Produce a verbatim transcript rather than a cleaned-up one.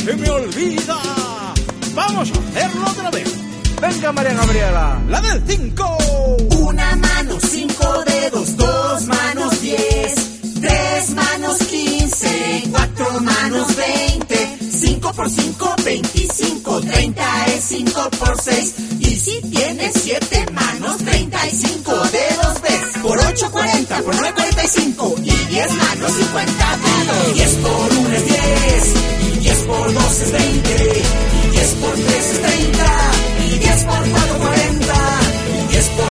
se me olvida. Vamos a hacerlo otra vez. Venga, María Gabriela. La del cinco. Una mano, cinco dedos, dos manos, diez. Tres manos, quince. Cuatro manos, veinte. Cinco por cinco, veinticinco. Treinta es cinco por seis. Y si tienes siete manos, treinta y cinco dedos ves. Por ocho, cuarenta. Por nueve, cuarenta y cinco. Y diez manos, cincuenta dedos. Diez por uno es diez. Y diez por dos es veinte. Y diez por tres es treinta. Y diez por cuatro